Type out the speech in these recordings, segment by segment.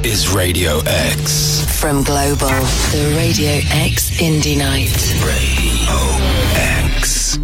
is Radio X. From Global, the Radio X Indie Night. Radio X.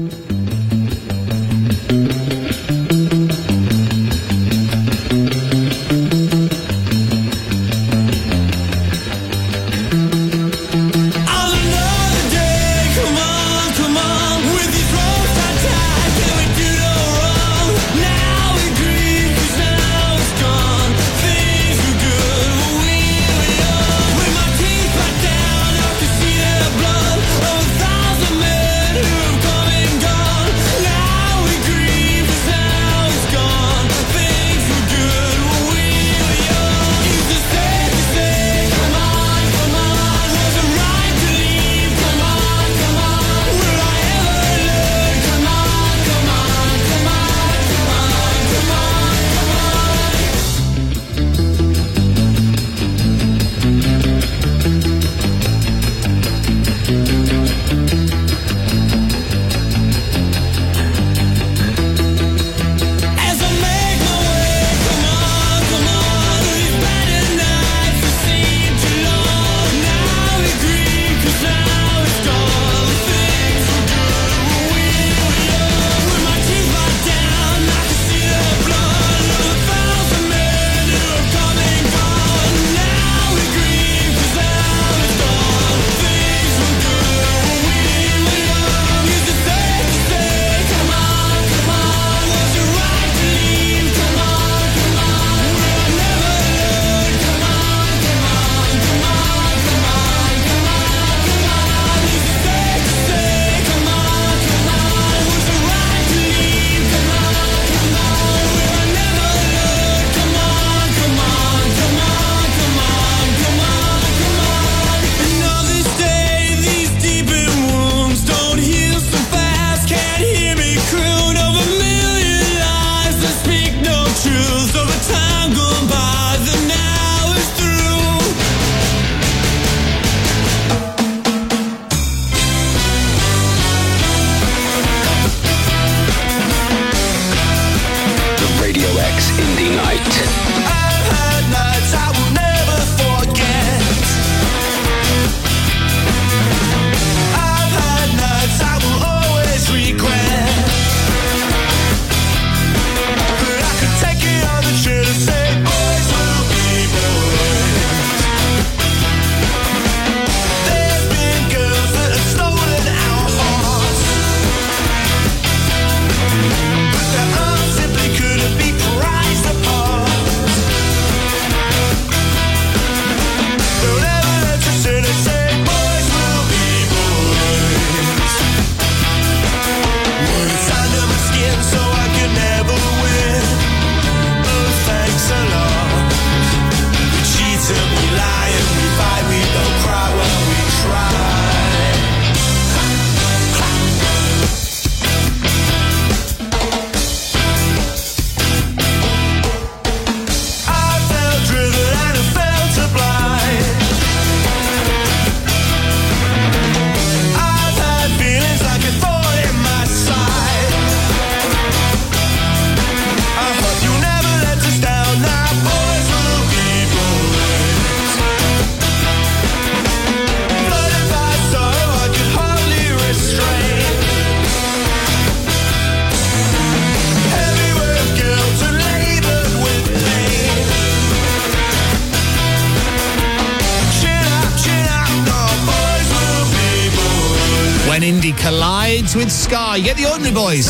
Collides with Sky. You get the Ordinary Boys.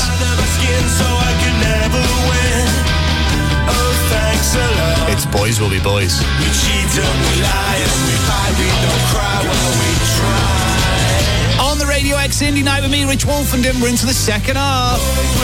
It's Boys Will Be Boys. We cheat and we lie and we fight, we don't cry while we try. On the Radio X Indie Night with me, Rich Wolfenden, we're into the second half.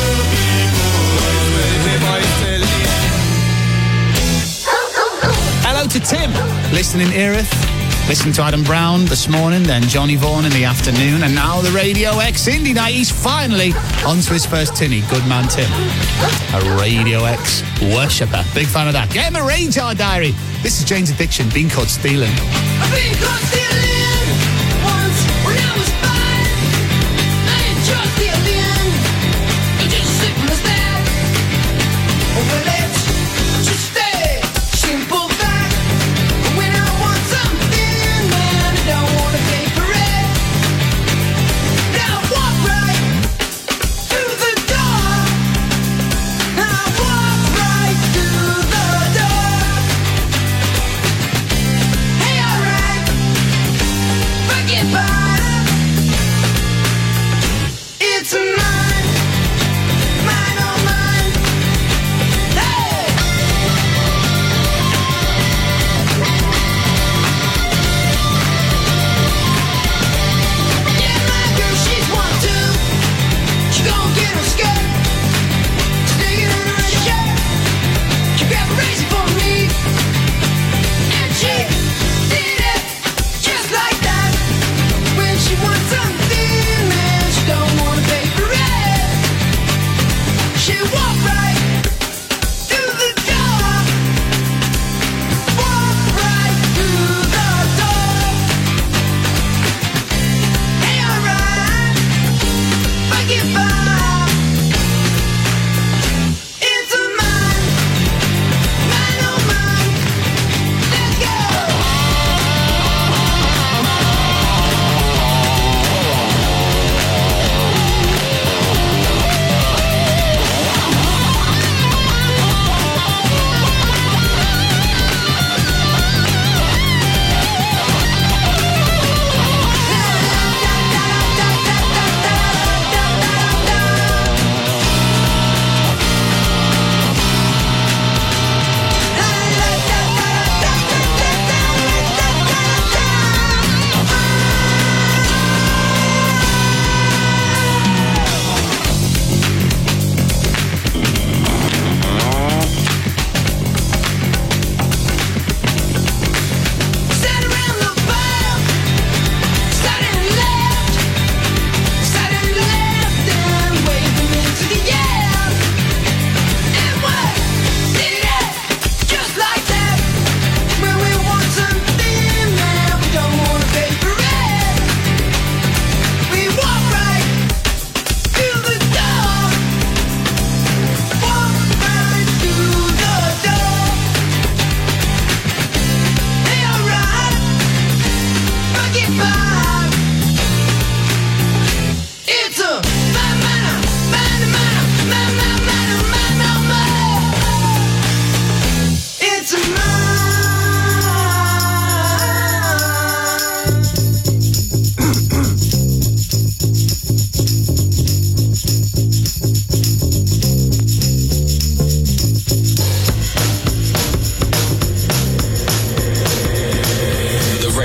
Hello to Tim, listening in Erith. Listened to Adam Brown this morning, then Johnny Vaughan in the afternoon, and now the Radio X Indie Night. He's finally on to his first tinny. Good man, Tim. A Radio X worshipper. Big fan of that. Get him a Radar Diary. This is Jane's Addiction, Being Caught Stealing. I've been caught stealing once when I was 5. I ain't just stealing. It's just simple as that. Well, let's just stay simple fact.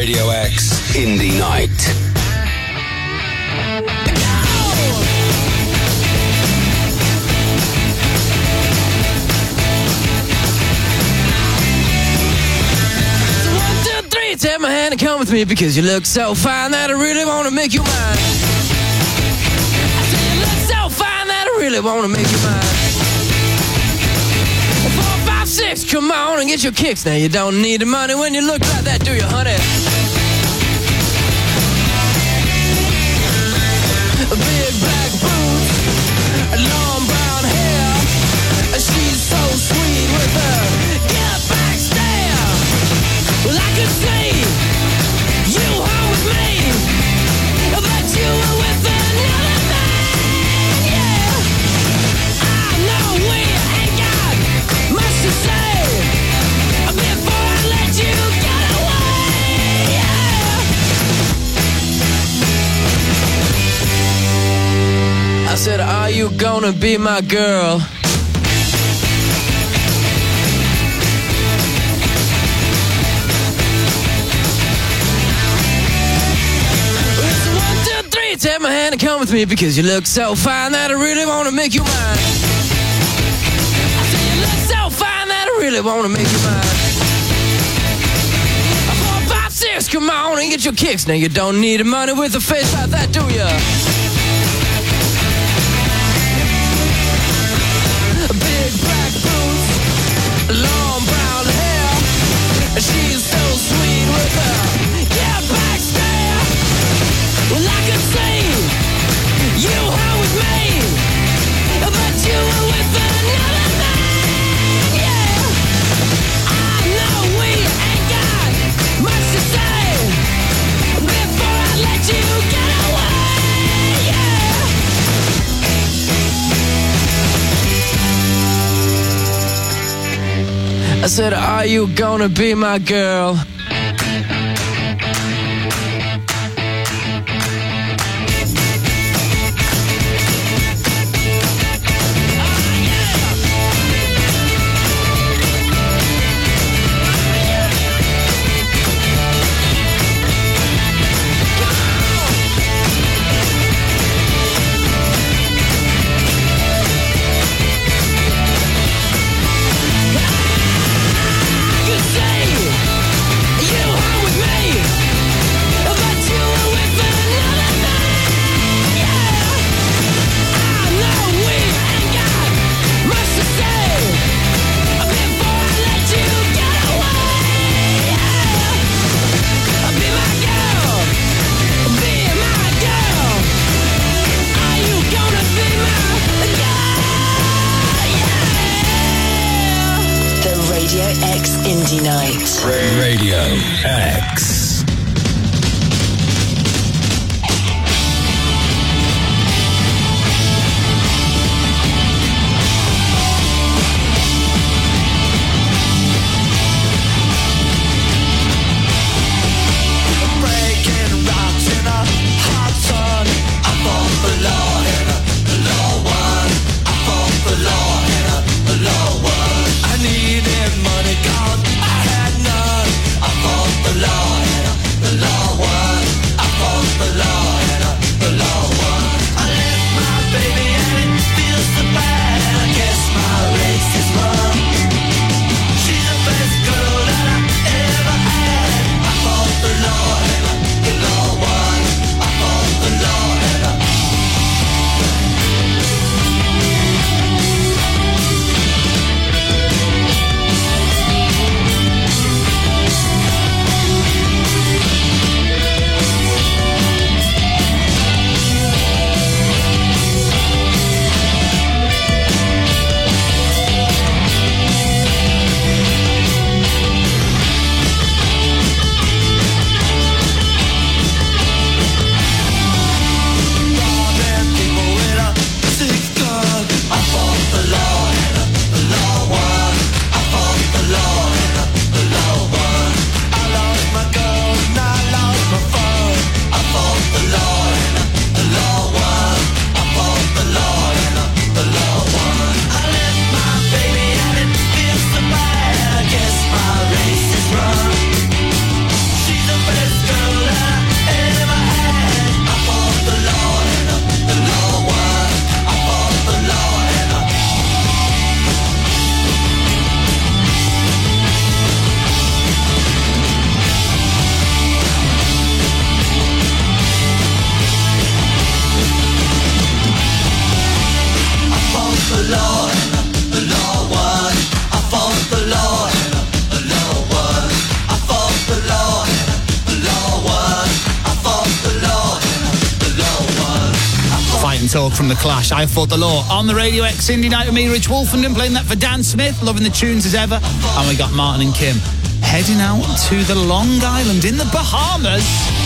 Radio X Indie Night. Take my hand and come with me because you look so fine that I really want to make you mine. I say you look so fine that I really want to make you mine. 4, 5, 6, come on and get your kicks. Now you don't need the money when you look like that, do you, honey? Big black boots, long brown hair. She's so sweet with her get back stare. Well, I could say you home with me, but you were with another man, yeah. I know we ain't got much to say before I let you get away, yeah. I said, are you gonna be my girl? Take my hand and come with me because you look so fine that I really want to make you mine. I say you look so fine that I really want to make you mine. 4, 5, 6, come on and get your kicks. Now you don't need the money with a face like that, do ya? Big black boots, long brown hair. She's so sweet with her yeah, back stare. Well, I could say you home with me, but you were with another man, yeah. I know we ain't got much to say before I let you get away, yeah. I said, are you gonna be my girl? Indie Night. Radio X. Money gone, I had none. I fought the law. Talk from The Clash. I Fought the Law on the Radio X Indie Night with me, Rich Wolfenden, playing that for Dan Smith, loving the tunes as ever. And we got Martin and Kim heading out to the Long Island in the Bahamas.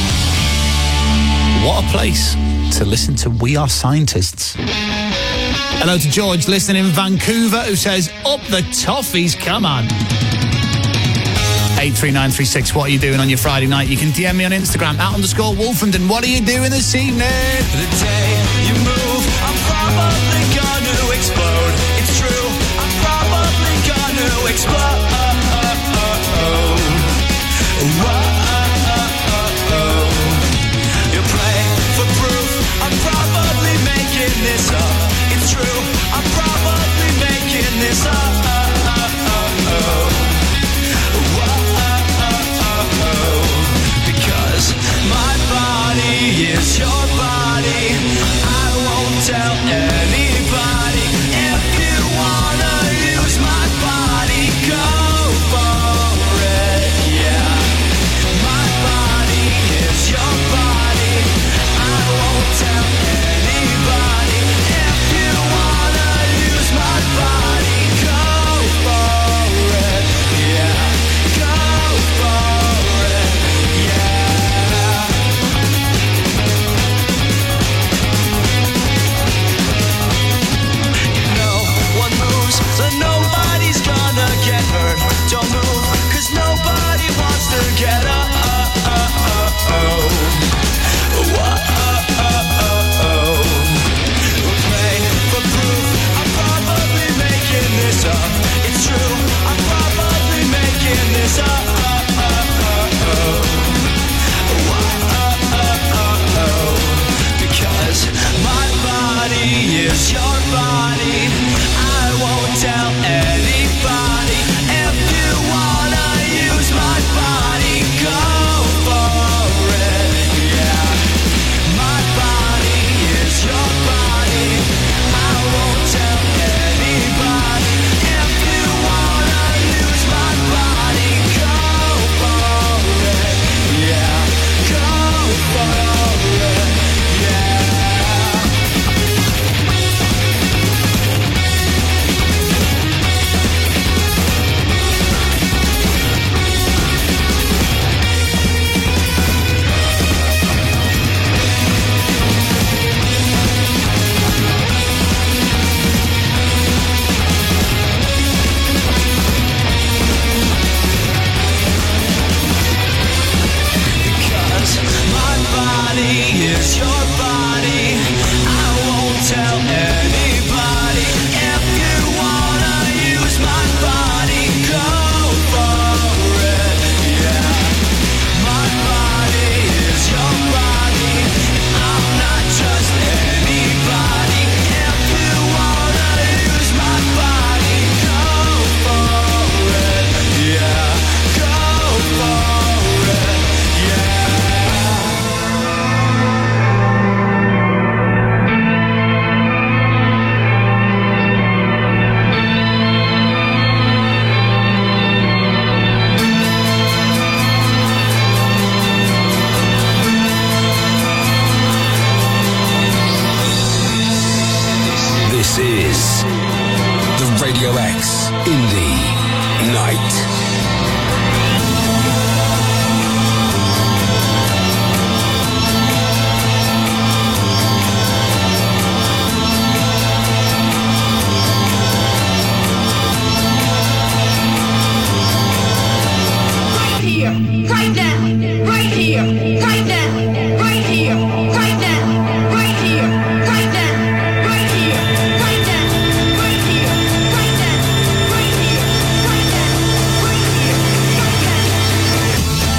What a place to listen to We Are Scientists. Hello to George listening in Vancouver, who says, up the toffees, come on. 83936, what are you doing on your Friday night? You can DM me on Instagram, @_Wolfenden. What are you doing this evening? The day you move, I'm probably gonna explode. It's true, I'm probably gonna explode. You're playing for proof, I'm probably making this up. It's true, I'm probably making this up. Because my body is your body. I won't tell anybody. If you wanna use my body, go for it, yeah. My body is your body. I won't tell anybody. If you wanna use my body, go for it, yeah. Go for it, yeah. No one moves, so nobody's gonna get hurt. Don't move, 'cause nobody wants to get up. Pray for proof, I'm probably making this up. It's true, I'm probably making this up. Because my body is your body. I won't tell anybody. If you wanna use my body, go for it, yeah. My body is your body. I won't tell anybody. If you wanna use my body, go for it, yeah. Go for it, yeah. Because my body is your body. I won't tell anybody. If you wanna use my body, go for it, yeah. My body is your body. I'm not just anybody. If you wanna use my body, go for it, yeah. Go for it, yeah. This is the Radio X Indie Night. Right here, right now, right here, right now, right here, right now, right here, right now, right here, right now, right here, right now, right here, right now, right here, right now.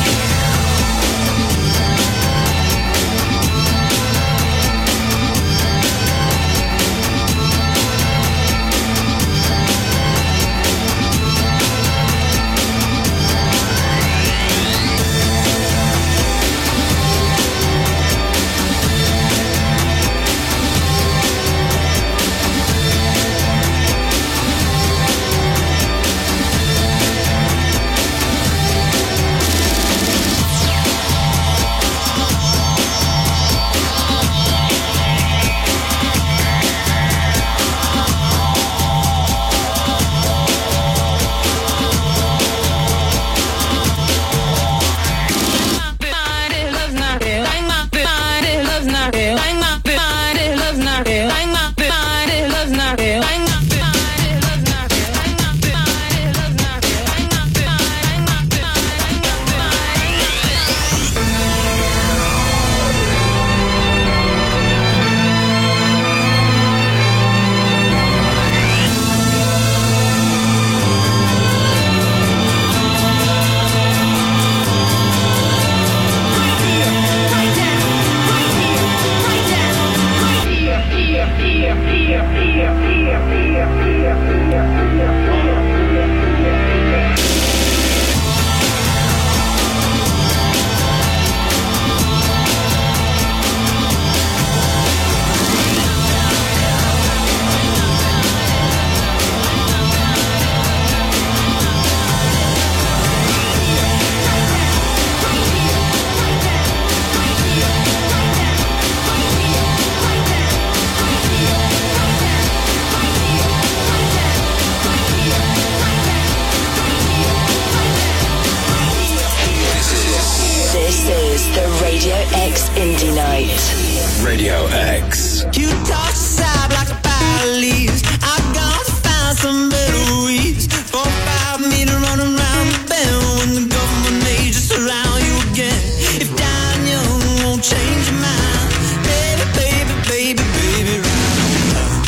Radio X Indie Night. Radio X. You toss aside like a pile of leaves. I've got to find some better weeds. 4 or 5 me to run around the bend when the government may just surround you again. If dying young won't change your mind, baby, baby, baby, baby, right on time.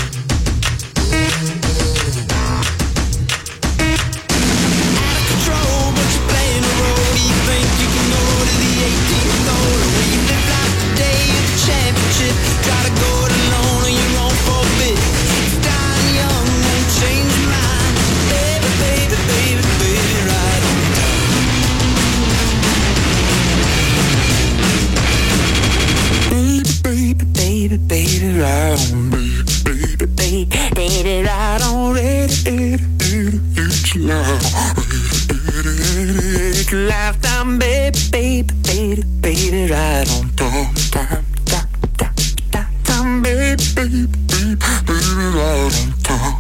Out of control, but you're playing a role. Do you think you can go to the 18th hole? Or will you live like the day of the championship? Try to go it alone or you're on forbid. If dying young won't change your mind, baby, baby, baby, baby, right on time. Baby, baby, baby, baby, right on. Baby, baby, baby, right on. Lifetime, baby, baby, baby, baby, right on. Time, baby, baby, baby, baby, right on time.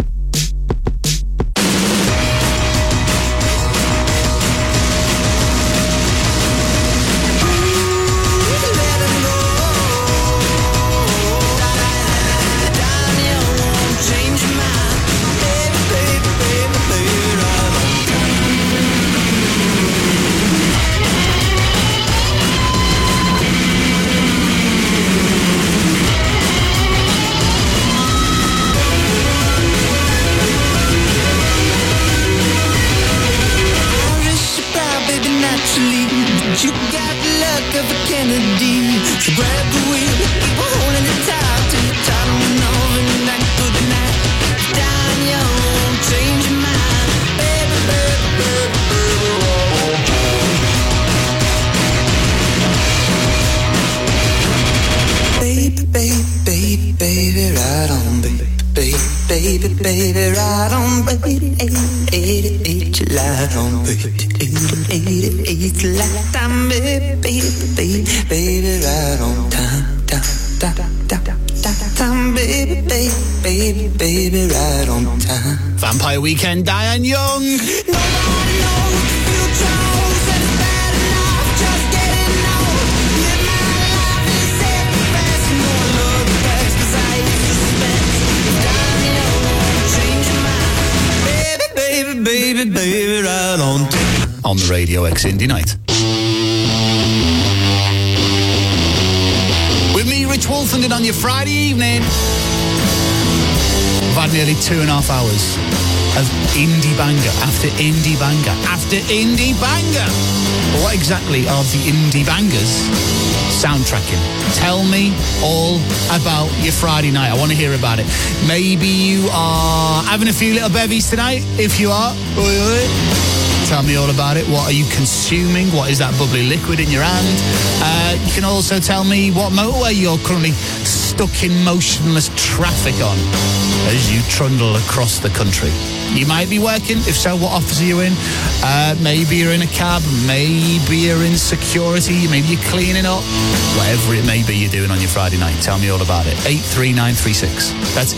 You got the luck of a Kennedy. So grab the wheel, keep holding it tight till you're tired of moving night through the night. Dying young won't change your mind, baby, baby, baby, baby, baby, baby, baby, right on, baby, baby, baby, baby, right on, baby, 88, July on, baby. 88 lifetime, baby, baby, baby, baby, right on time, time, baby, baby, baby, baby, right on time. Vampire Weekend, Diane Young. Nobody knows what the future holds, and it's bad enough just getting old. Live my life and save the best, no one look back, 'cause I hate suspense. Dying young won't change your mind, baby, baby, baby, baby, right on time. On the Radio X Indie Night. With me, Rich Wolfenden, on your Friday evening. I've had nearly 2.5 hours of indie banger after indie banger after indie banger. What exactly are the indie bangers? Soundtracking. Tell me all about your Friday night. I want to hear about it. Maybe you are having a few little bevies tonight. If you are, tell me all about it. What are you consuming? What is that bubbly liquid in your hand? You can also tell me what motorway you're currently stuck in motionless traffic on as you trundle across the country. You might be working. If so, what office are you in? Maybe you're in a cab. Maybe you're in security. Maybe you're cleaning up. Whatever it may be you're doing on your Friday night, tell me all about it. 83936. That's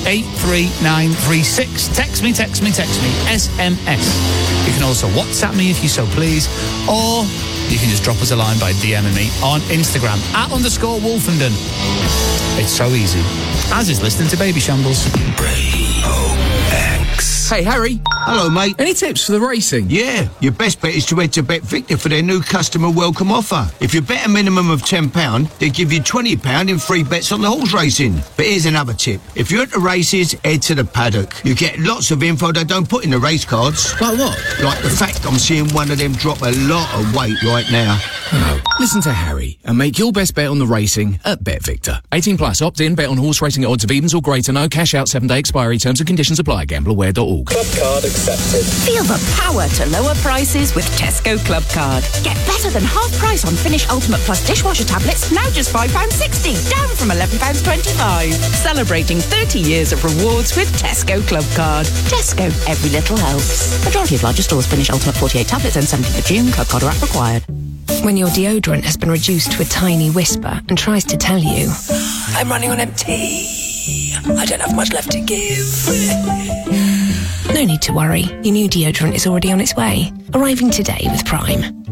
83936. Text me. SMS. You can also WhatsApp me if you so please. Or you can just drop us a line by DMing me on Instagram @_Wolfenden. It's so easy. As is listening to Baby Shambles. Radio X. Hey, Harry. Hello, mate. Any tips for the racing? Yeah, your best bet is to head to Bet Victor for their new customer welcome offer. If you bet a minimum of £10, they give you £20 in free bets on the horse racing. But here's another tip. If you're at the races, head to the paddock. You get lots of info they don't put in the race cards. Like what? Like the fact I'm seeing one of them drop a lot of weight right now. Oh. Listen to Harry and make your best bet on the racing at Bet Victor. 18 plus, opt in, bet on horse racing at odds of evens or greater, no cash out, 7-day expiry, terms and conditions apply, gambleware.org. Club card accepted. Feel the power to lower prices with Tesco Club Card. Get better than half price on Finish Ultimate Plus dishwasher tablets, now just £5.60, down from £11.25. Celebrating 30 years of rewards with Tesco Club Card. Tesco, every little helps. Majority of larger stores Finish Ultimate 48 tablets and 17th of June. Club Card or app required. When your deodorant has been reduced to a tiny whisper and tries to tell you, I'm running on empty. I don't have much left to give. No need to worry. Your new deodorant is already on its way. Arriving today with Prime.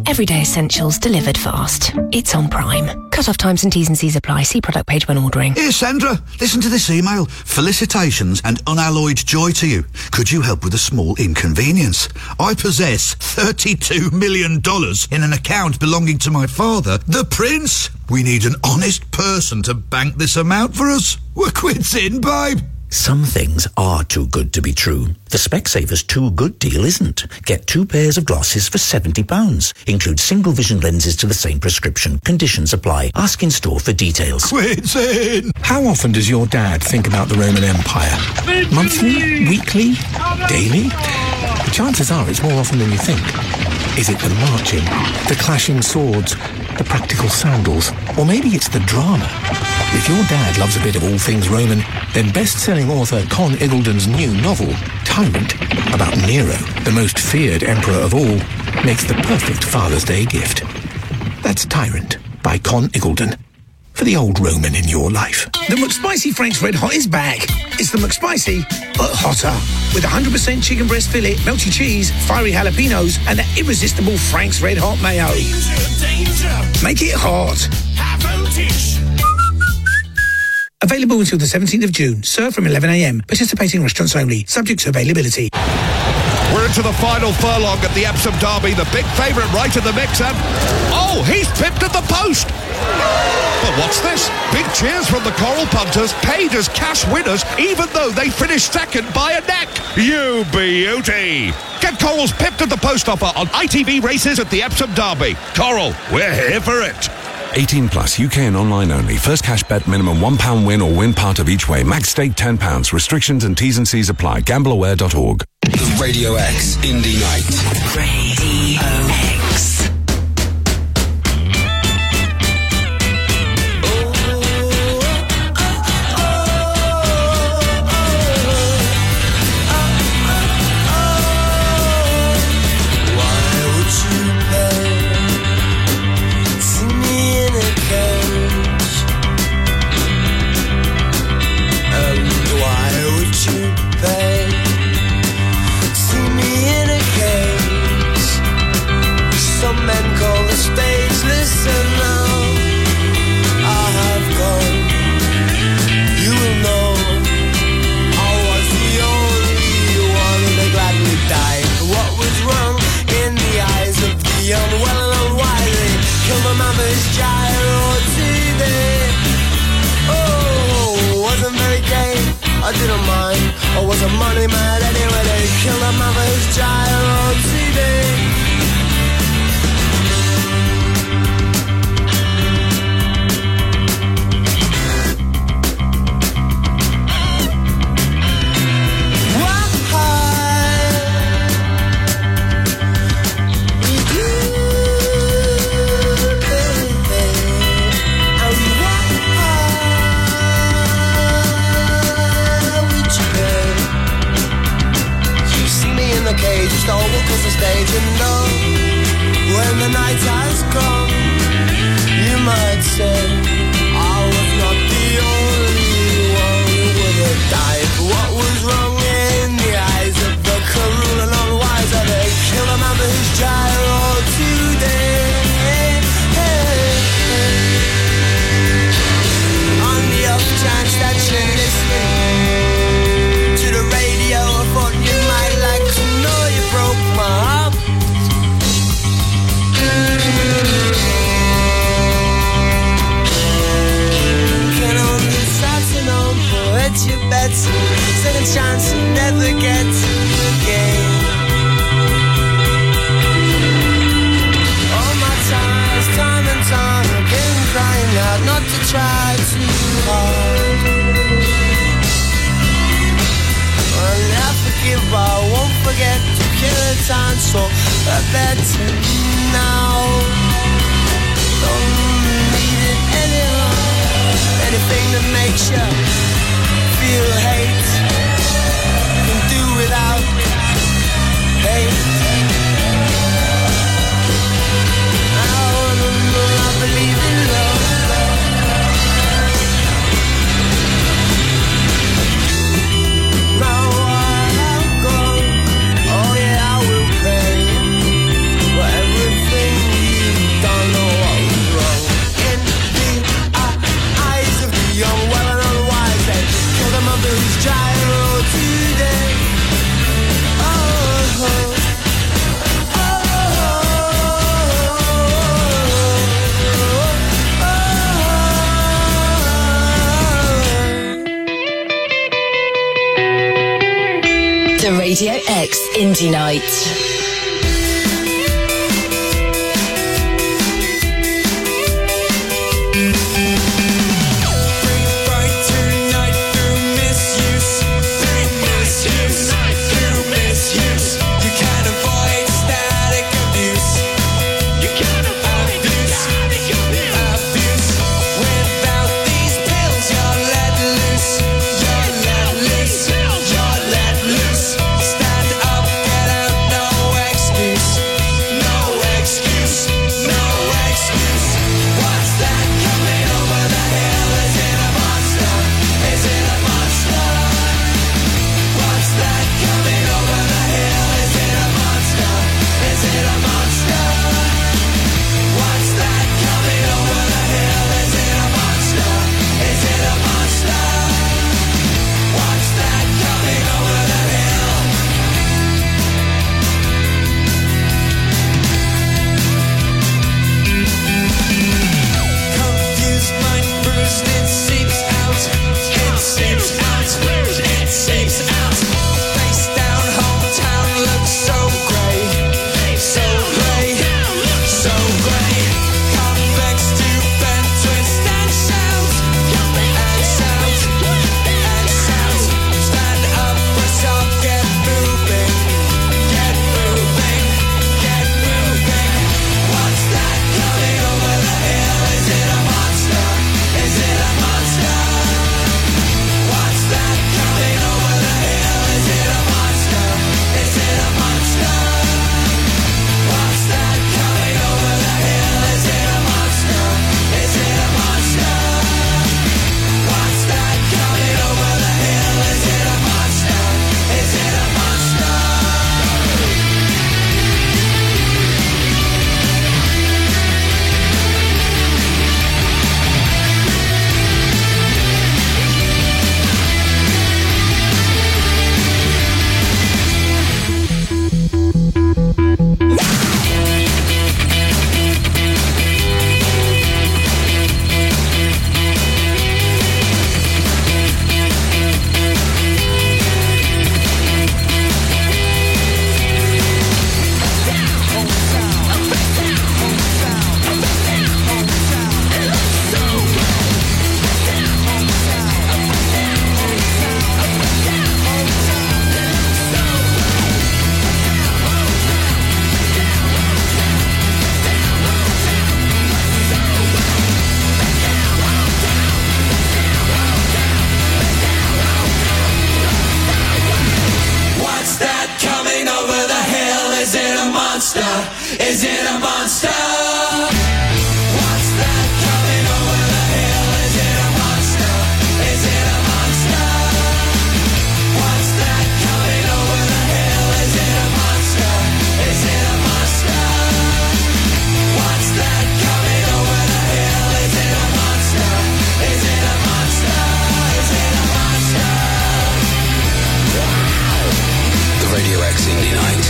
Everyday essentials delivered fast. It's on Prime. Cut-off times and T's and C's apply. See product page when ordering. Here, Sandra, listen to this email. Felicitations and unalloyed joy to you. Could you help with a small inconvenience? I possess $32 million in an account belonging to my father, the Prince. We need an honest person to bank this amount for us. We're quits in, babe. Some things are too good to be true. The Specsavers Too Good deal isn't. Get 2 pairs of glasses for £70. Include single vision lenses to the same prescription. Conditions apply. Ask in store for details. Quits in. How often does your dad think about the Roman Empire? Monthly? Weekly? Daily? The chances are it's more often than you think. Is it the marching, the clashing swords, the practical sandals, or maybe it's the drama? If your dad loves a bit of all things Roman, then best-selling author Con Iggulden's new novel, Tyrant, about Nero, the most feared emperor of all, makes the perfect Father's Day gift. That's Tyrant by Con Iggulden. For the old Roman in your life. The McSpicy Frank's Red Hot is back. It's the McSpicy, but hotter. With 100% chicken breast fillet, melty cheese, fiery jalapenos, and that irresistible Frank's Red Hot mayo. Danger. Make it hot. Have voltage. Available until the 17th of June. Served from 11 a.m. Participating restaurants only. Subject to availability. We're into the final furlong at the Epsom Derby. The big favourite right in the mix, and... oh, he's pipped at the post! But what's this? Big cheers from the Coral punters, paid as cash winners, even though they finished second by a neck. You beauty! Get Coral's pipped at the post offer on ITV Races at the Epsom Derby. Coral, we're here for it. 18 plus, UK and online only. First cash bet minimum £1 win or win part of each way. Max stake £10. Restrictions and T's and C's apply. Gambleaware.org. The Radio X Indie Night. Radio X. I didn't mind, I was a money man anyway. They killed a mother's child on TV. Just all walk across the stage and know when the night has come, you might say I was not the only one who would have died. But what was wrong in the eyes of the cruel and unwise? Are they kill a man whose child today? On the off chance that you're listening to the radio, I thought you might like to know you broke my heart. Can only start to know poet you bet. Second chance you never get again. All my time and time I've been crying out not to try too hard. I'll never forgive, but I won't forget to kill the time, so I better now. Don't need it anymore. Anything that makes you feel hate, can do without hate. I believe in love. Now I'll go. Oh yeah, I will pay whatever X Indie Night. Is it a monster? What's that coming over the hill? Is it a monster? Is it a monster? What's that coming over the hill? Is it a monster? Is it a monster? What's that coming over the hill? Is it a monster? Is it a monster? Is it a monster? The Radio X Indie Night.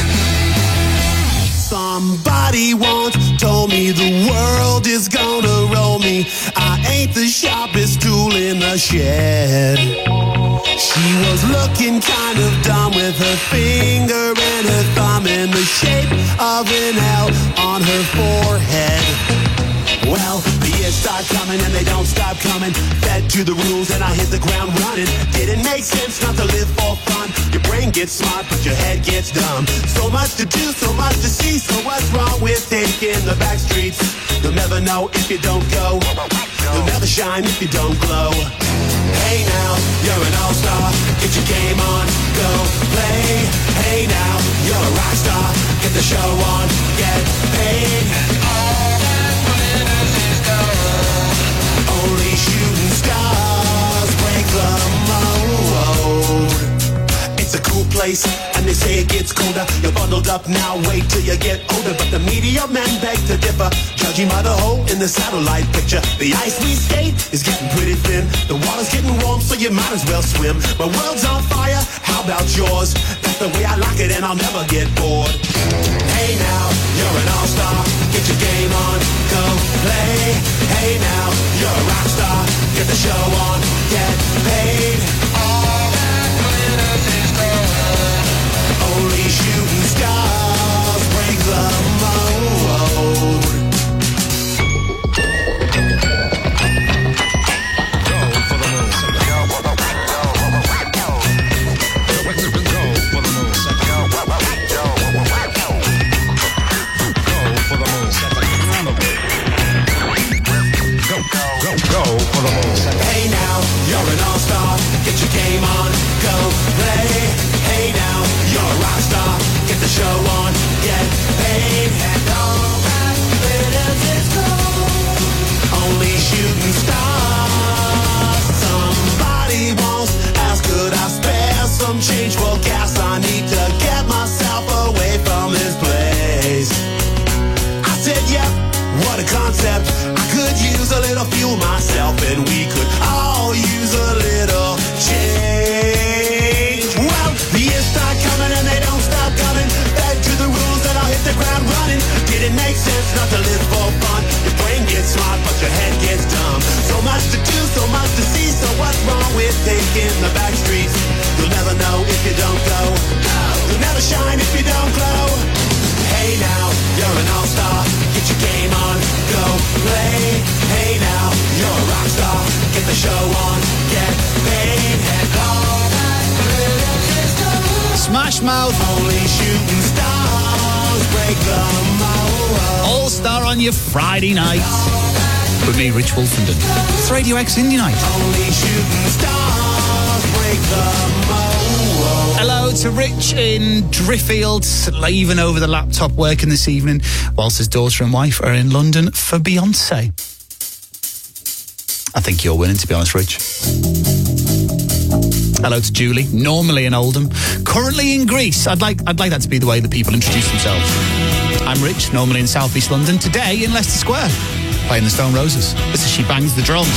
Somebody once told me the world is gonna roll me. I ain't the sharpest tool in the shed. She was looking kind of dumb with her finger and her thumb in the shape of an L on her forehead. Well, the years start coming and they don't stop coming. Fed to the rules and I hit the ground running. Didn't make sense not to live for fun. Your brain gets smart but your head gets dumb. So much to do, so much to see. So what's wrong with taking the back streets? You'll never know if you don't go. You'll never shine if you don't glow. Hey now, you're an all-star. Get your game on, go play. Hey now, you're a rock star. Get the show on, get paid. Only shooting stars break the mold. It's a cool place, and they say it gets colder. You're bundled up now, wait till you get older. But the media men beg to differ, judging by the hole in the satellite picture. The ice we skate is getting pretty thin. The water's getting warm, so you might as well swim. My world's on fire, how about yours? That's the way I like it, and I'll never get bored. Hey now, you're an all-star. Get your game on, go play. Hey now, you're a rock star. Get the show on, get paid. All that glitters is gold. Only It's not to live for fun. Your brain gets smart, but your head gets dumb. So much to do, so much to see. So what's wrong with taking the back streets? You'll never know if you don't go. You'll never shine if you don't glow. Hey now, you're an all-star. Get your game on, go play. Hey now, you're a rock star. Get the show on, get paid. And all that glitters is gold. Smash Mouth. Only shooting stars break the mold. All-Star on your Friday night. With me, Rich Wolfenden. It's Radio X Indie Night. Only shooting stars break the mold. Hello to Rich in Driffield, slaving over the laptop, working this evening, whilst his daughter and wife are in London for Beyonce. I think you're winning, to be honest, Rich. Hello to Julie, normally in Oldham, currently in Greece. I'd like that to be the way that people introduce themselves. I'm Rich, normally in South East London, today in Leicester Square, playing the Stone Roses. This is She Bangs the Drums.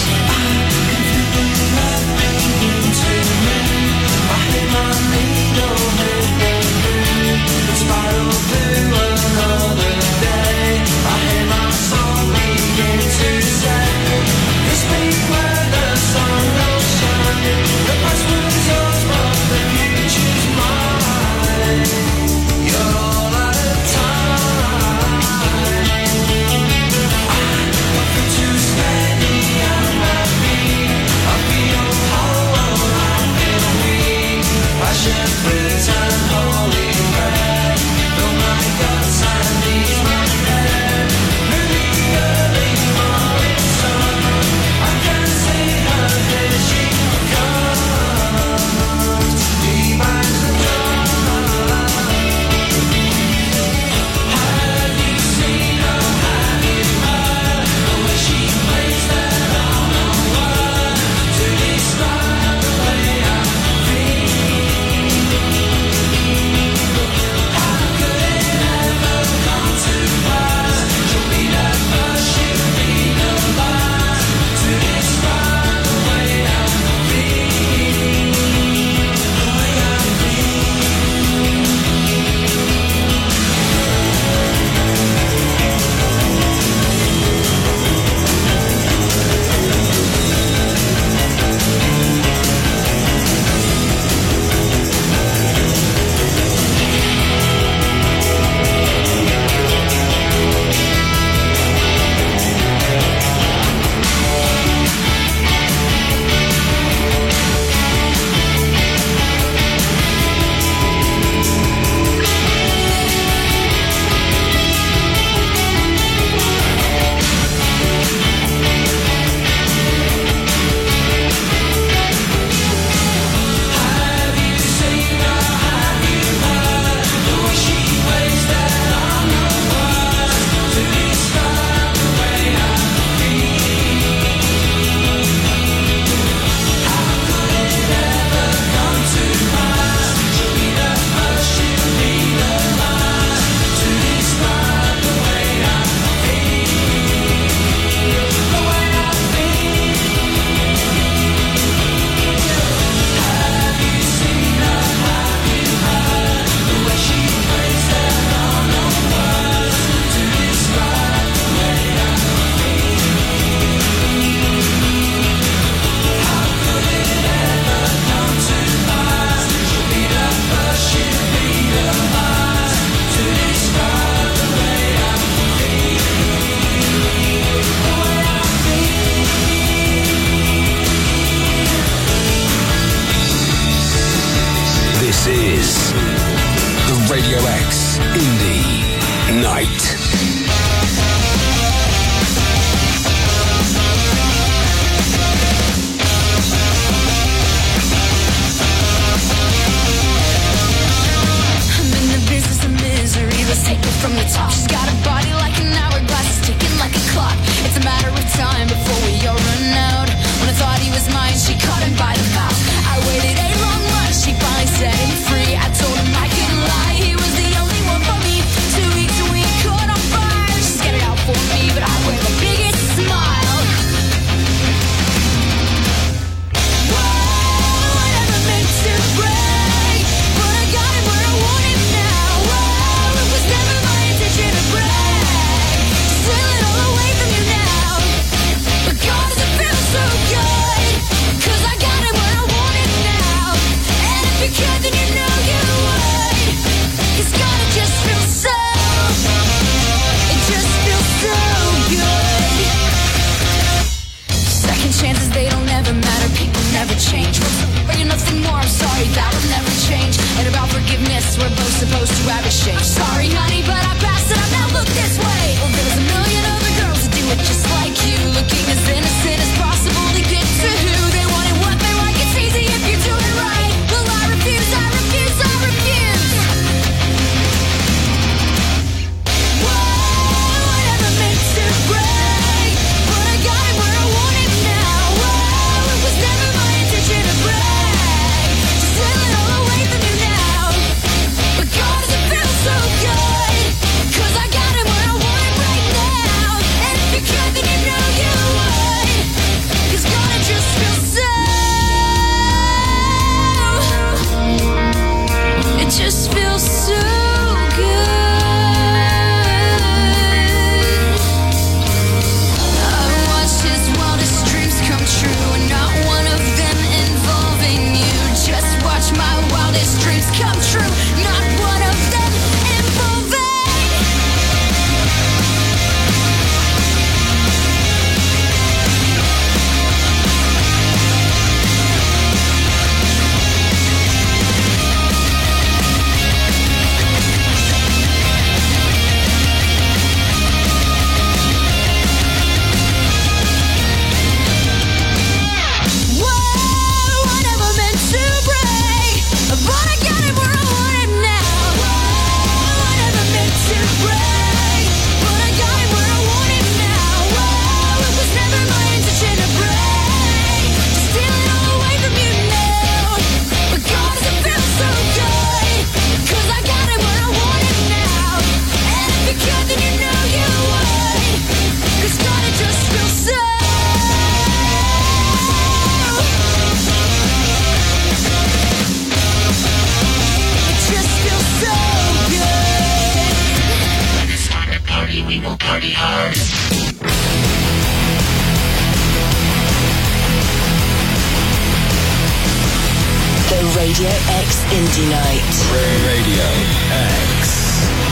The Radio X Indie Night. Radio X.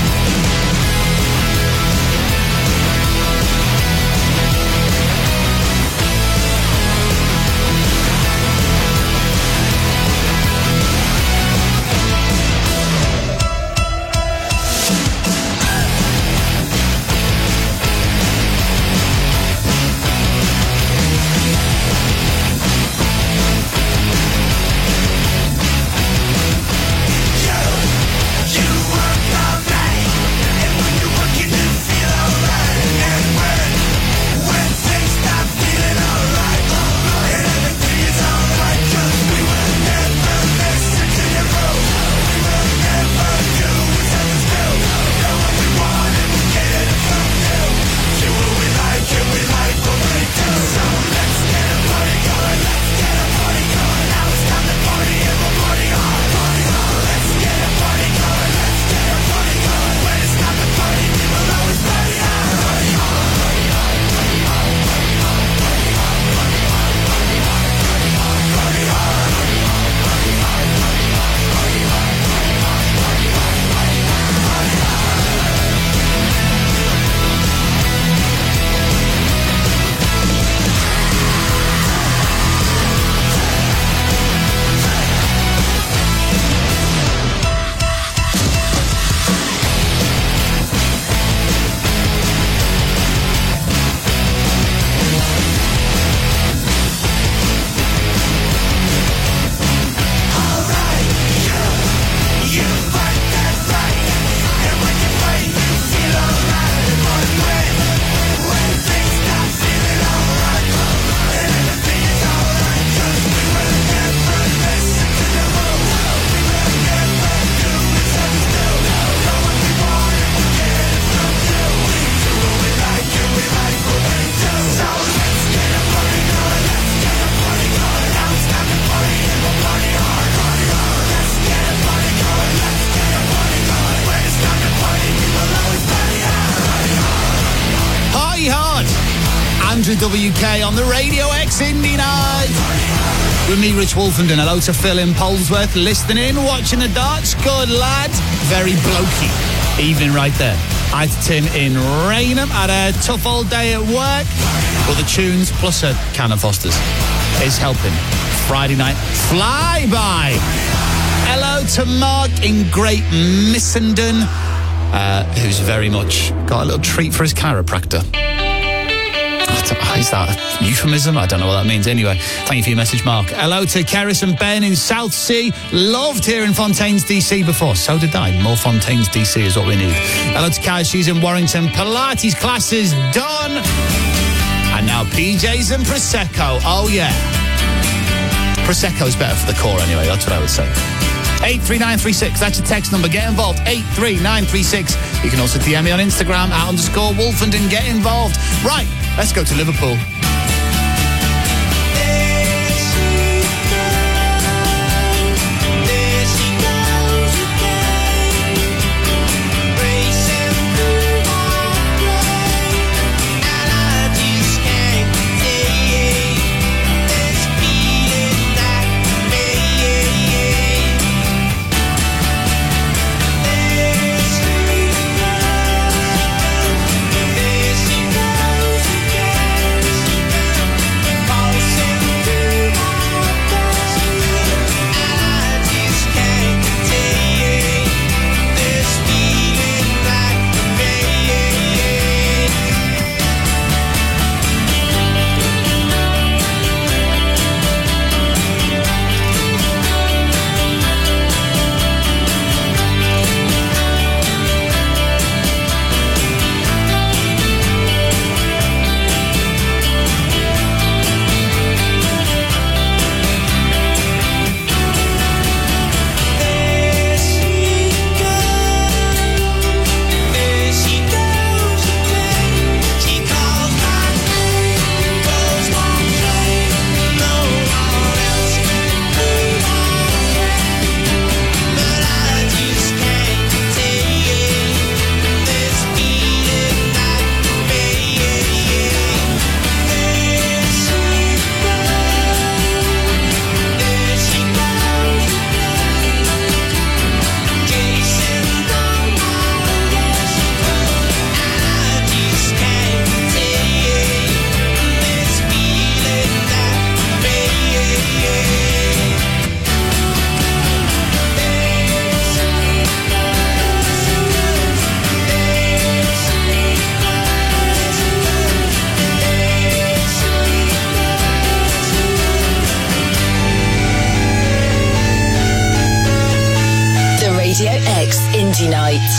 WK on the Radio X Indie Night. With me, Rich Wolfenden. Hello to Phil in Polesworth, listening in, watching the darts. Good lad. Very blokey evening right there. I had Tim in Rainham. Had a tough old day at work. But the tunes plus a can of Foster's is helping. Friday night flyby. Hello to Mark in Great Missenden, who's very much got a little treat for his chiropractor. Is that a euphemism? I don't know what that means. Anyway, thank you for your message, Mark. Hello to Keris and Ben in South Sea. Loved hearing Fontaines DC before. So did I. More Fontaines DC is what we need. Hello to Kaz. She's in Warrington. Pilates class is done. And now PJs and Prosecco. Oh, yeah. Prosecco's better for the core anyway. That's what I would say. 83936, that's your text number. Get involved, 83936. You can also DM me on Instagram, @_Wolfenden. Get involved. Right, let's go to Liverpool. Indie Night.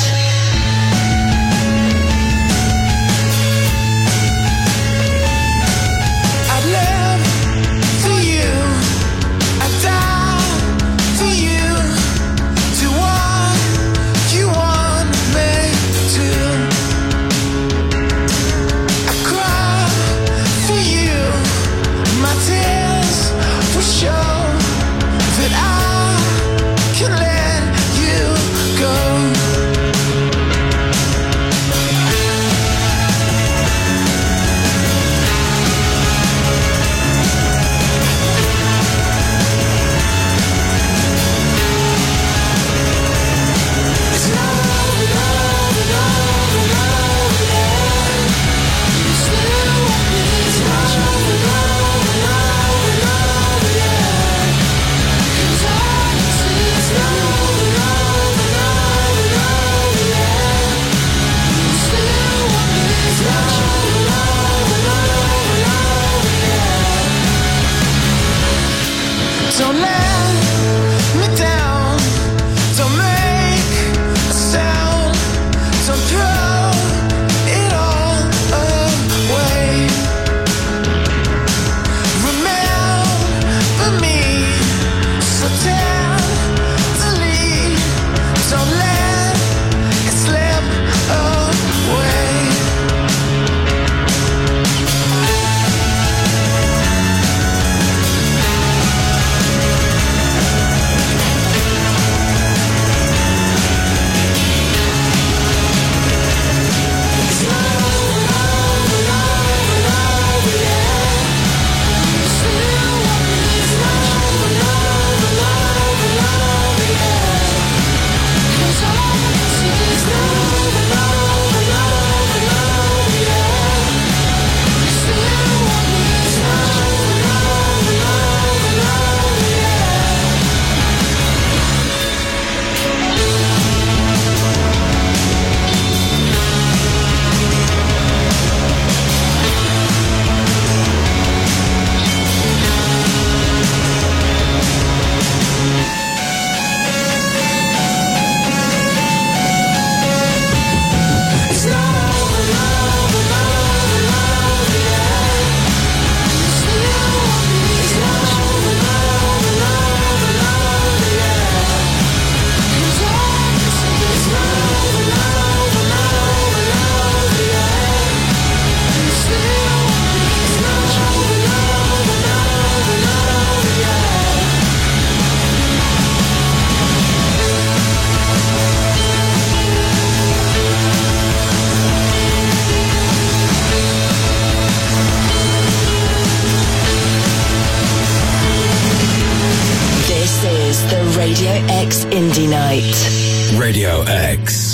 Radio X Indie Night. Radio X.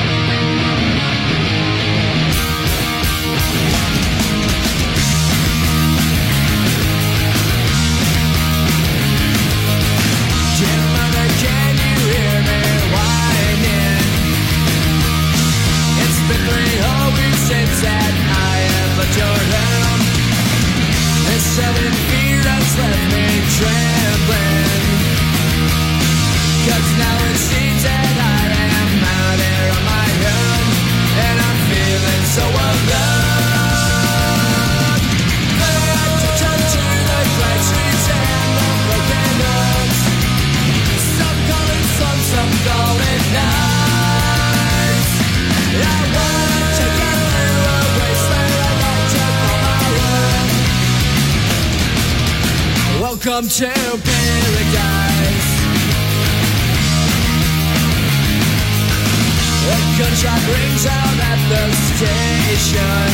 Welcome to paradise. A gunshot rings out at the station.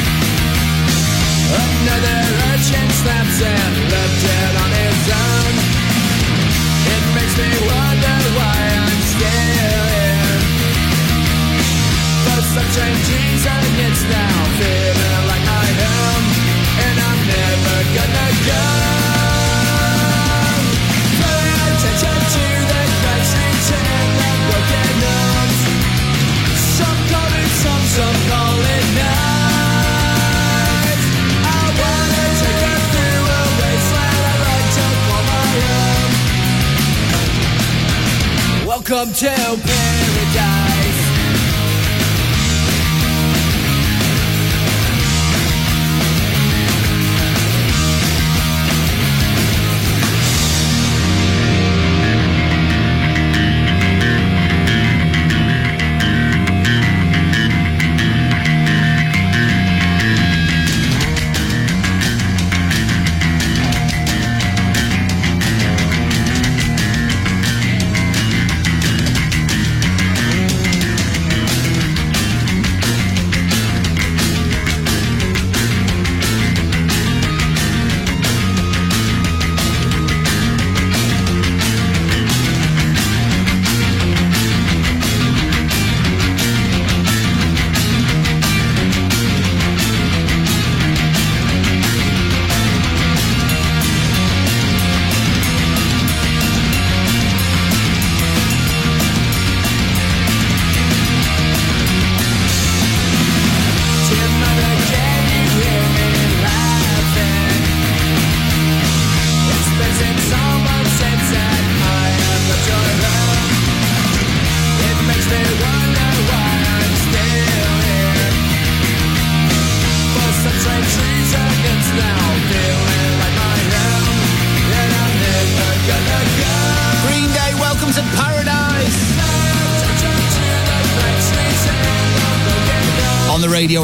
Another urchin snaps and left dead on his own. It makes me wonder why I'm still here. For some strange reason it's now feeling like my home, and I'm never gonna go. Some call it night. I wanna take her through a wasteland I'd like to call my own. Welcome to paradise.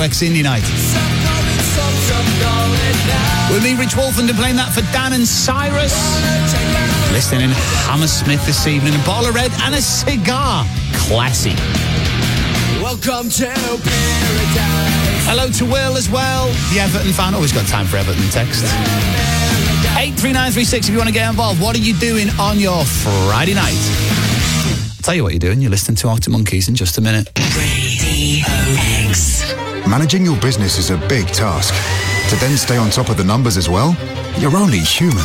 X Indie Night. With me, Rich Wolfenden, playing that for Dan and Cyrus. Listening in Hammersmith this evening, a bottle of red and a cigar. Classy. Welcome to paradise. Hello to Will as well, the Everton fan. Always got time for Everton text. 83936 if you want to get involved. What are you doing on your Friday night? I'll tell you what you're doing. You're listening to Arctic Monkeys in just a minute. Radio X. Managing your business is a big task. To then stay on top of the numbers as well, you're only human.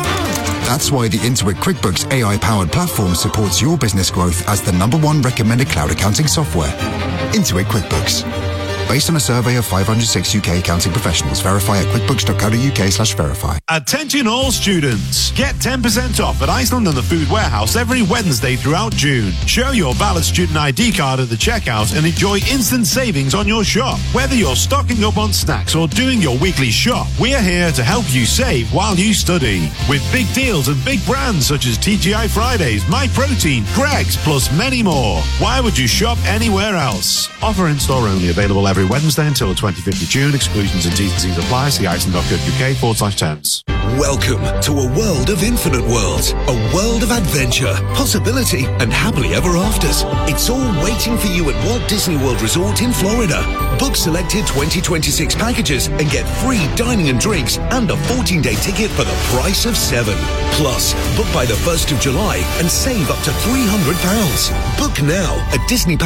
That's why the Intuit QuickBooks AI-powered platform supports your business growth as the #1 recommended cloud accounting software. Intuit QuickBooks. Based on a survey of 506 UK accounting professionals. Verify at quickbooks.co.uk/verify. Attention all students. Get 10% off at Iceland and the Food Warehouse every Wednesday throughout June. Show your valid student ID card at the checkout and enjoy instant savings on your shop. Whether you're stocking up on snacks or doing your weekly shop, we're here to help you save while you study. With big deals and big brands such as TGI Fridays, MyProtein, Greggs, plus many more. Why would you shop anywhere else? Offer in-store only, available every Wednesday until the 25th of June. Exclusions and T's and C's apply. See iceland.co.uk/terms. Welcome to a world of infinite worlds, a world of adventure, possibility, and happily ever afters. It's all waiting for you at Walt Disney World Resort in Florida. Book selected 2026 packages and get free dining and drinks and a 14-day ticket for the price of 7. Plus, book by the 1st of July and save up to £300. Book now at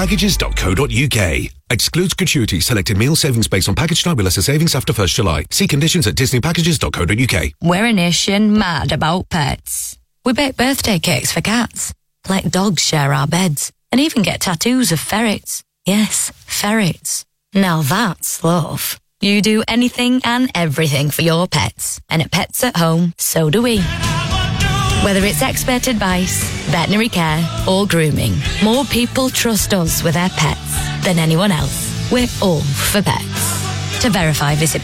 disneypackages.co.uk. Excludes gratuity. Selected meal savings based on package type with lesser savings after 1st July. See conditions at disneypackages.co.uk. We're a nation mad about pets. We bake birthday cakes for cats, let dogs share our beds, and even get tattoos of ferrets. Yes, ferrets. Now that's love. You do anything and everything for your pets. And at Pets at Home, so do we. Whether it's expert advice, veterinary care, or grooming, more people trust us with their pets than anyone else. We're all for pets. To verify, visit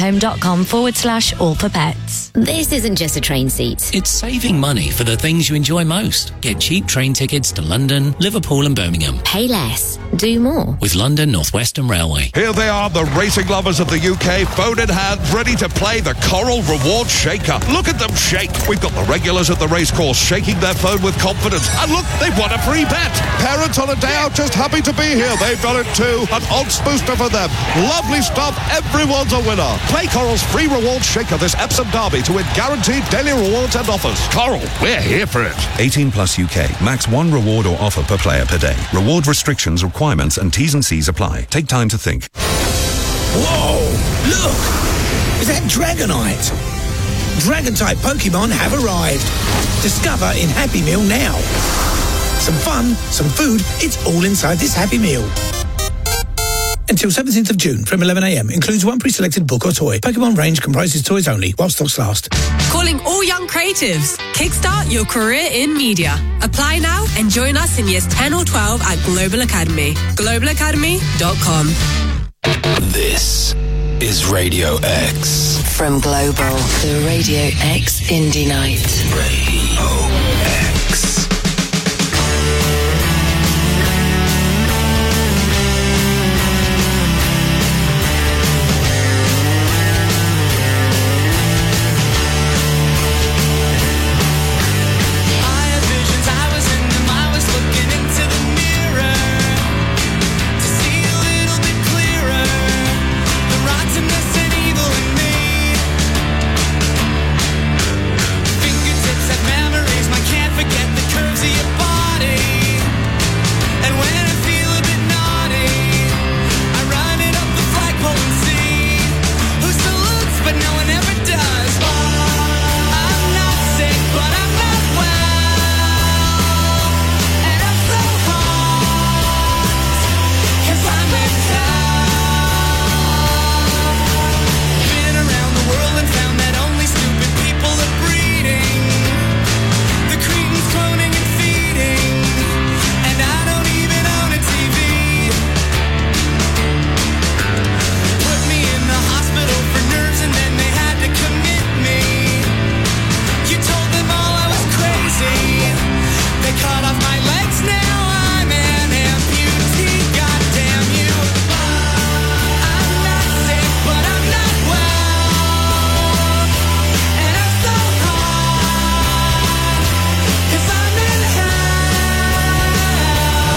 petsathome.com/all for pets. This isn't just a train seat. It's saving money for the things you enjoy most. Get cheap train tickets to London, Liverpool and Birmingham. Pay less. Do more. With London North Western Railway. Here they are, the racing lovers of the UK, phone in hand, ready to play the Coral Reward Shaker. Look at them shake. We've got the regulars at the racecourse shaking their phone with confidence. And look, they've won a free bet. Parents on a day out just happy to be here. They've done it too. An odds booster for them. Lovely stuff. Everyone's a winner. Play Coral's free reward shaker this Epsom Derby to win guaranteed daily rewards and offers. Coral, we're here for it. 18 plus UK. Max 1 reward or offer per player per day. Reward restrictions, requirements and T's and C's apply. Take time to think. Whoa! Look! Is that Dragonite? Dragon-type Pokemon have arrived. Discover in Happy Meal now. Some fun, some food, it's all inside this Happy Meal. Until 17th of June from 11 a.m. Includes one pre-selected book or toy. Pokemon range comprises toys only while stocks last. Calling all young creatives. Kickstart your career in media. Apply now and join us in years 10 or 12 at Global Academy. globalacademy.com. This is Radio X. From Global, the Radio X Indie Night.